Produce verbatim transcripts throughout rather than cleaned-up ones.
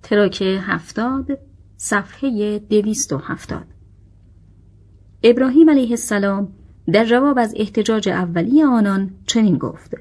تراک هفتاد، صفحه دویست و هفتاد. ابراهیم علیه السلام در جواب از احتجاج اولی آنان چنین گفت: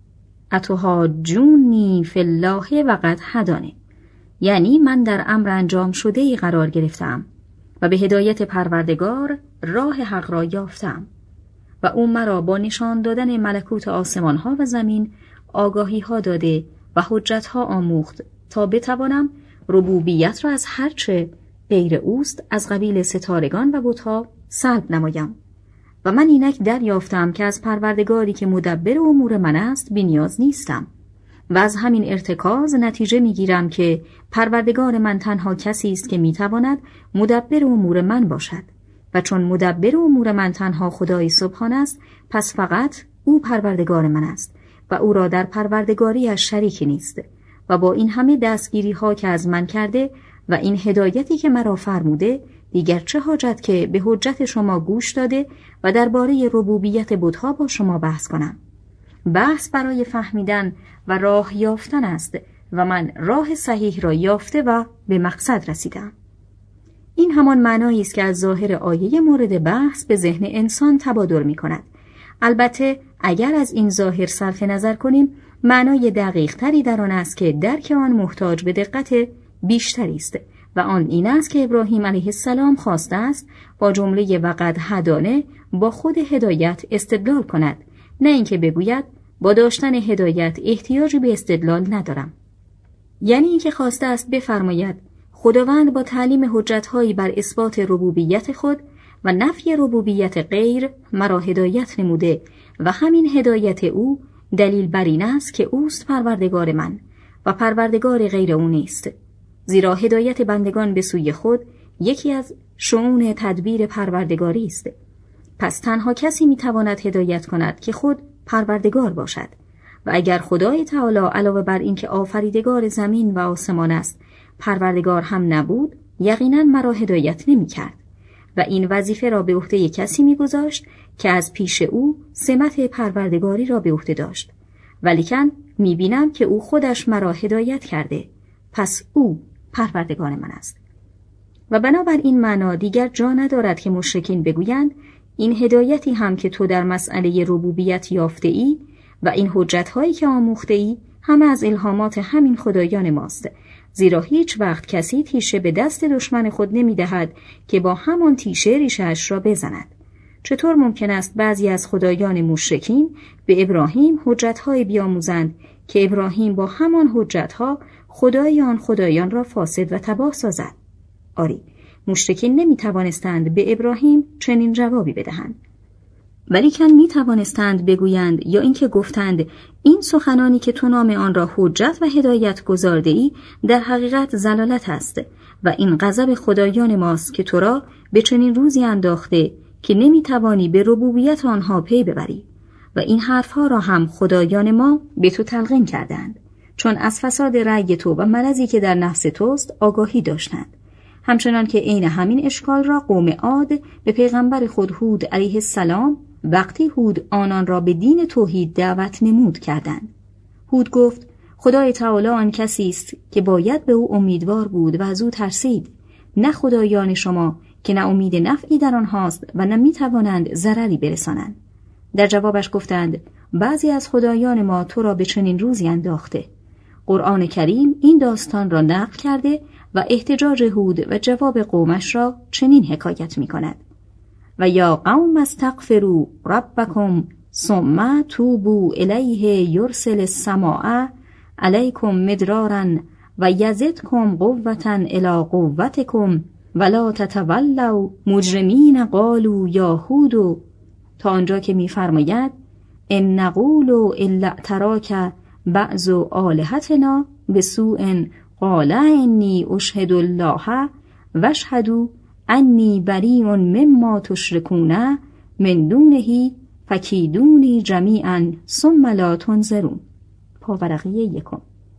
اتحاجونی فی الله و قد هدانی، یعنی من در امر انجام شده ای قرار گرفتم و به هدایت پروردگار راه حق را یافتم و او مرا با نشان دادن ملکوت آسمان ها و زمین آگاهی ها داده و حجت ها آموخت تا بتوانم ربوبیت را از هرچه غیر اوست از قبیل ستارگان و بت‌ها سلب نمایم و من اینک دریافتم که از پروردگاری که مدبر امور من است بی‌نیاز نیستم و از همین ارتکاز نتیجه میگیرم که پروردگار من تنها کسی است که میتواند مدبر امور من باشد و چون مدبر امور من تنها خدای سبحان است، پس فقط او پروردگار من است و او را در پروردگاریش شریکی نیست و با این همه دستگیری ها که از من کرده و این هدایتی که مرا فرموده، دیگر چه حاجت که به حجت شما گوش داده و درباره ربوبیت بت‌ها با شما بحث کنم. بحث برای فهمیدن و راه یافتن است و من راه صحیح را یافته و به مقصد رسیدم. این همان معنایی است که از ظاهر آیه مورد بحث به ذهن انسان تبادر می کند. البته اگر از این ظاهر صرف نظر کنیم، معنای دقیق تری در آن است که درک آن محتاج به دقت بیشتری است و آن این است که ابراهیم علیه السلام خواسته است با جمله وقد هدانه با خود هدایت استدلال کند، نه اینکه بگوید با داشتن هدایت احتیاجی به استدلال ندارم. یعنی اینکه خواسته است بفرماید خداوند با تعلیم حجت‌هایی بر اثبات ربوبیت خود و نفی ربوبیت غیر مرا هدایت نموده و همین هدایت او دلیل بر این است که اوست پروردگار من و پروردگار غیر او نیست، زیرا هدایت بندگان به سوی خود یکی از شؤون تدبیر پروردگاری است. پس تنها کسی میتواند هدایت کند که خود پروردگار باشد و اگر خدای تعالی علاوه بر این که آفریدگار زمین و آسمان است پروردگار هم نبود، یقینا مرا هدایت نمی کرد و این وظیفه را به عهده کسی می گذاشت که از پیش او سمت پروردگاری را به عهده داشت، ولیکن می بینم که او خودش مرا هدایت کرده، پس او پروردگار من است. و بنابر این معنا دیگر جا ندارد که مشرکین بگویند این هدایتی هم که تو در مسئله ربوبیت یافته ای و این حجت هایی که آموخته ای همه از الهامات همین خدایان ماست، زیرا هیچ وقت کسی تیشه به دست دشمن خود نمی دهد که با همان تیشه ریشه‌اش را بزند. چطور ممکن است بعضی از خدایان مشرکین به ابراهیم حجت‌های بیاموزند که ابراهیم با همان حجت‌ها خدای آن خدایان را فاسد و تباه سازد؟ آری، مشرکین نمی توانستند به ابراهیم چنین جوابی بدهند، ولیکن می توانستند بگویند یا اینکه گفتند این سخنانی که تو نام آن را حجت و هدایت گذارده ای در حقیقت ضلالت است و این غضب خدایان ماست که تو را به چنین روزی انداخته که نمی توانی به ربوبیت آنها پی ببری و این حرفها را هم خدایان ما به تو تلقین کردند، چون از فساد رأی تو و مرضی که در نفس توست آگاهی داشتند. همچنان که عین همین اشکال را قوم عاد به پیغمبر خود هود علیه السلام وقتی هود آنان را به دین توحید دعوت نمود کردند. هود گفت خدای تعالی آن کسی است که باید به او امیدوار بود و از او ترسید، نه خدایان شما که نه امید نفعی در آنهاست و نه میتوانند ضرری برسانند. در جوابش گفتند بعضی از خدایان ما تو را به چنین روزی انداخته. قرآن کریم این داستان را نقل کرده و احتجاج هود و جواب قومش را چنین حکایت می کند: و یا قوم استغفروا ربکم ثم توبوا الیه یرسل السماء علیکم مدرارا و یزدکم قوة الی قوتکم ولا تتولوا مجرمین قالوا یا هود، تا آنجا که می فرماید ان نقول الا اعتراک بعض آلهتنا بسوء قال انی اشهد الله واشهدوا انی بریء مما تشرکون من دونه فکیدونی جمیعا ثم لا تنظرون. پاورقی یکم.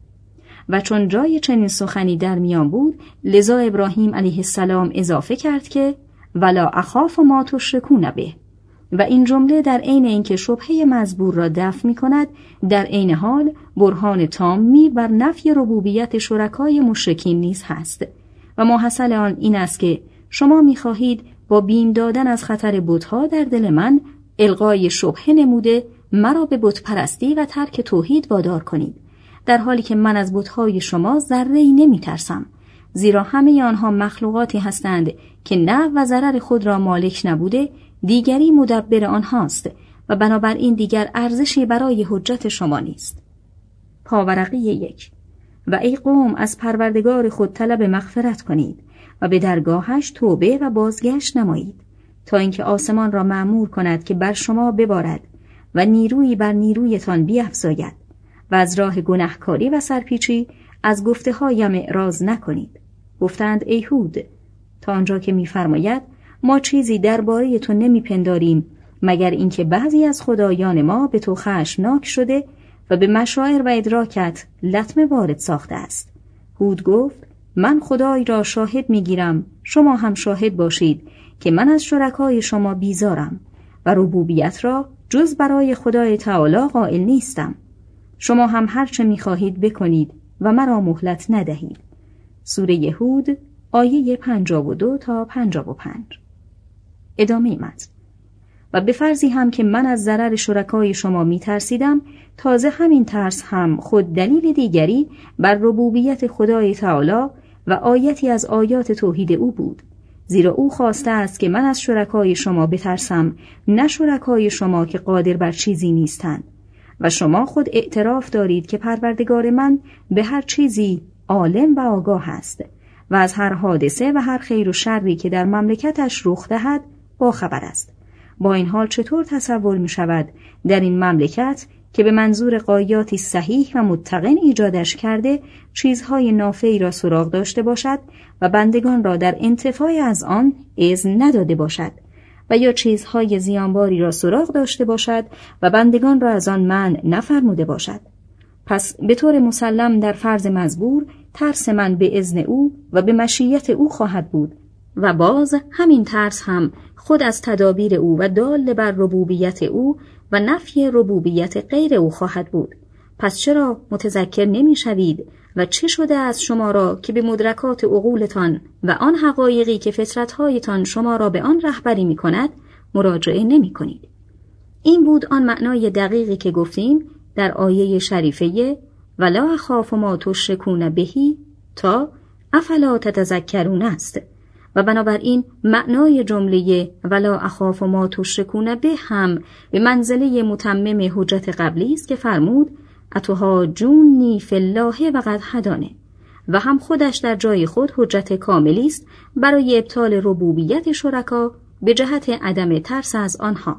و چون جای چنین سخنی در میان بود، لذا ابراهیم علیه السلام اضافه کرد که ولا اخاف ما تشرکون به، و این جمله در عین اینکه شبهه مزبور را دفع می‌کند، در عین حال برهان تامی بر نفی ربوبیت شرکای مشرکین نیز هست. و ماحصل آن این است که شما می‌خواهید با بیم دادن از خطر بت‌ها در دل من القای شبهه نموده مرا به بت پرستی و ترک توحید وادار کنید، در حالی که من از بت‌های شما ذره‌ای نمی‌ترسم، زیرا همه آنها مخلوقاتی هستند که نفع و ضرر خود را مالک نبوده دیگری مدبر آنهاست و بنابراین دیگر ارزشی برای حجت شما نیست. پاورقی یک. و ای قوم، از پروردگار خود طلب مغفرت کنید و به درگاهش توبه و بازگشت نمایید تا اینکه آسمان را مأمور کند که بر شما ببارد و نیرویی بر نیرویتان بیفزاید و از راه گناهکاری و سرپیچی از گفته هایم اعراض نکنید. گفتند ای هود، تا آنجا که می‌فرماید ما چیزی درباره تو نمی‌پنداریم مگر اینکه بعضی از خدایان ما به تو خشمناک شده و به مشاعر و ادراکت لطمه وارد ساخته است. هود گفت من خدای را شاهد می‌گیرم، شما هم شاهد باشید که من از شرکای شما بیزارم و ربوبیت را جز برای خدای تعالی قائل نیستم. شما هم هر چه می‌خواهید بکنید و مرا مهلت ندهید. سوره هود آیه پنجاه و دو تا پنجاه و پنج. ادامه متن. و به فرضی هم که من از ضرر شرکای شما می ترسیدم، تازه همین ترس هم خود دلیل دیگری بر ربوبیت خدای تعالی و آیتی از آیات توحید او بود، زیرا او خواسته است که من از شرکای شما بترسم، نه شرکای شما که قادر بر چیزی نیستند. و شما خود اعتراف دارید که پروردگار من به هر چیزی عالم و آگاه است و از هر حادثه و هر خیر و شری که در مملکتش رخ دهد با خبر است. با این حال چطور تصور می شود در این مملکت که به منظور غایاتی صحیح و متقن ایجادش کرده چیزهای نافعی را سراغ داشته باشد و بندگان را در انتفاع از آن اذن نداده باشد، و یا چیزهای زیانباری را سراغ داشته باشد و بندگان را از آن منع نفرموده باشد؟ پس به طور مسلم در فرض مزبور ترس من به اذن او و به مشیت او خواهد بود، و باز همین ترس هم خود از تدابیر او و دال بر ربوبیت او و نفی ربوبیت غیر او خواهد بود. پس چرا متذکر نمی شوید و چه شده از شما را که به مدرکات عقولتان و آن حقایقی که فطرتهایتان شما را به آن رهبری می کند مراجعه نمی کنید؟ این بود آن معنای دقیقی که گفتیم در آیه شریفه ولا اخاف ما تشرکون بهی تا افلا تتذکرون است، و بنابراین معنای جمله ولا اخاف ما تشرکون به هم به منزله متمم حجت قبلی است که فرمود اتحاجونی فی الله و قد هدانه، و هم خودش در جای خود حجت کاملی است برای ابطال ربوبیت شرکا به جهت عدم ترس از آنها.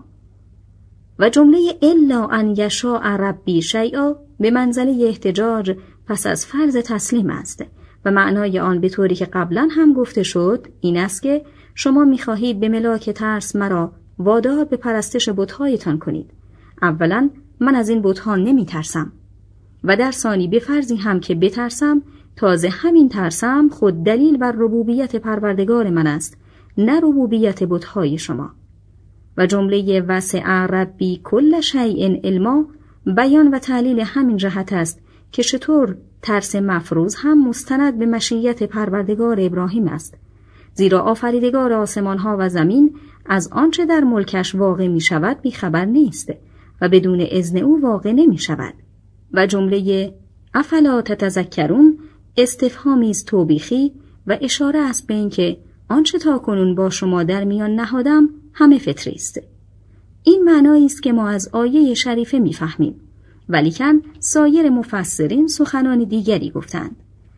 و جمله الا ان یشاء ربی شیئا به منزله احتجاج پس از فرض تسلیم است و معنای آن به طوری که قبلا هم گفته شد این است که شما می‌خواهید به ملاک ترس مرا وادار به پرستش بت‌هایتان کنید. اولا من از این بت‌ها نمی‌ترسم، و در ثانی به فرضی هم که بترسم، تازه همین ترسم خود دلیل بر ربوبیت پروردگار من است، نه ربوبیت بت‌های شما. و جمله وسع ربی کل شیء علما بیان و تعلیل همین جهت است که چطور ترس مفروض هم مستند به مشیت پروردگار ابراهیم است، زیرا آفریدگار آسمانها و زمین از آنچه در ملکش واقع می شود بیخبر نیست و بدون اذن او واقع نمی شود. و جمله افلا تتذکرون استفهامی است توبیخی و اشاره است به اینکه آنچه تاکنون با شما در میان نهادم همه فطری است. این معنایی است که ما از آیه شریفه می‌فهمیم، ولیکن سایر مفسرین سخنان دیگری گفتند.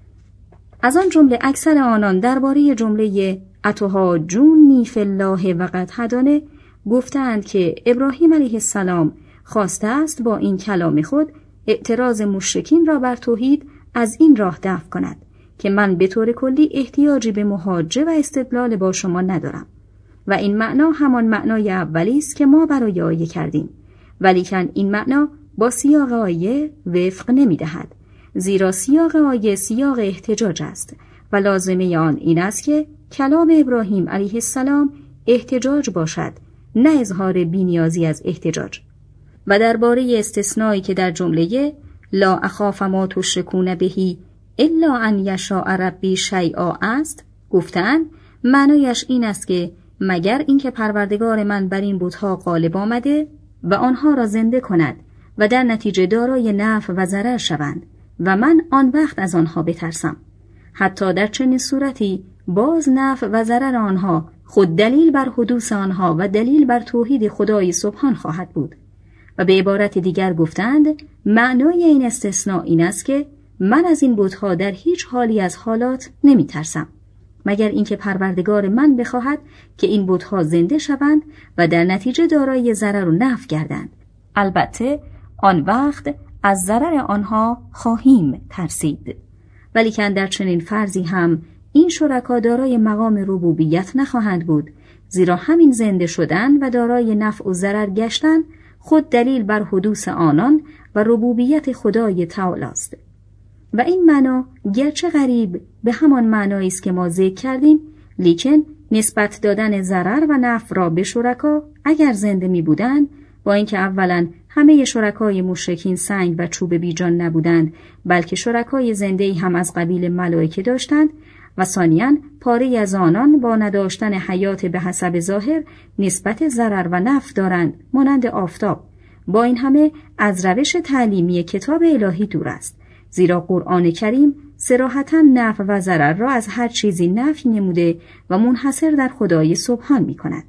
از آن جمله اکثر آنان درباره جمله اتحاجونی فی الله و قد هدانه گفتند که ابراهیم علیه السلام خواسته است با این کلام خود اعتراض مشرکین را بر توحید از این راه دفع کند که من به طور کلی احتیاجی به محاجه و استدلال با شما ندارم، و این معنا همان معنای اولی است که ما برای آیه کردیم، ولیکن این معنا با سیاق آیه وفق نمی دهد، زیرا سیاق آیه سیاق احتجاج است و لازمه آن این است که کلام ابراهیم علیه السلام احتجاج باشد نه اظهار بی‌نیازی از احتجاج. و درباره استثنایی که در جمله لا اخاف ما تشرکون بهی الا ان یشاء ربی شیئا است گفتند معنایش این است که مگر اینکه پروردگار من بر این بت‌ها غالب آمده و آنها را زنده کند و در نتیجه دارای نفع و ضرر شوند و من آن وقت از آنها بترسم. حتی در چنین صورتی باز نفع و ضرر آنها خود دلیل بر حدوث آنها و دلیل بر توحید خدای سبحان خواهد بود. و به عبارت دیگر گفتند معنای این استثناء این است که من از این بت‌ها در هیچ حالی از حالات نمی ترسم مگر اینکه پروردگار من بخواهد که این بت‌ها زنده شوند و در نتیجه دارای ضرر و نفع گردند. البته آن وقت از ضرر آنها خواهیم ترسید. ولیکن در چنین فرضی هم این شرکا دارای مقام ربوبیت نخواهند بود، زیرا همین زنده شدن و دارای نفع و ضرر گشتن خود دلیل بر حدوث آنان و ربوبیت خدای تعالی است. و این معنا گرچه غریب به همان معنایی است که ما ذکر کردیم، لیکن نسبت دادن ضرر و نفع را به شرکا اگر زنده می بودند، با اینکه اولا همه شرکای مشرکین سنگ و چوب بیجان نبودند بلکه شرکای زنده‌ای هم از قبیل ملائکه داشتند و ثانیاً پاره از آنان با نداشتن حیات به حسب ظاهر نسبت ضرر و نفع دارند مانند آفتاب، با این همه از روش تعلیمی کتاب الهی دور است، زیرا قرآن کریم صراحتاً نفع و ضرر را از هر چیزی نفی نموده و منحصر در خدای سبحان می کند.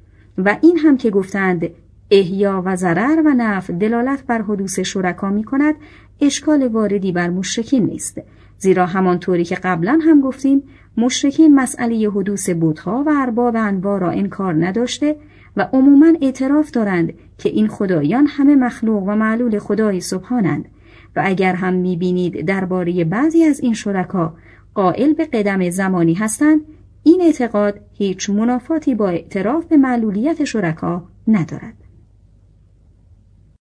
و این هم که گفتند احیا و ضرر و نفع دلالت بر حدوث شرکا می کند، اشکال واردی بر مشرکین نیست، زیرا همانطوری که قبلا هم گفتیم مشرکین مسئله حدوث بت‌ها و ارباب انواع را انکار نداشته و عموماً اعتراف دارند که این خدایان همه مخلوق و معلول خدای سبحانند و اگر هم می‌بینید درباره بعضی از این شرکا قائل به قدم زمانی هستند، این اعتقاد هیچ منافاتی با اعتراف به معلولیت شرکا ندارد.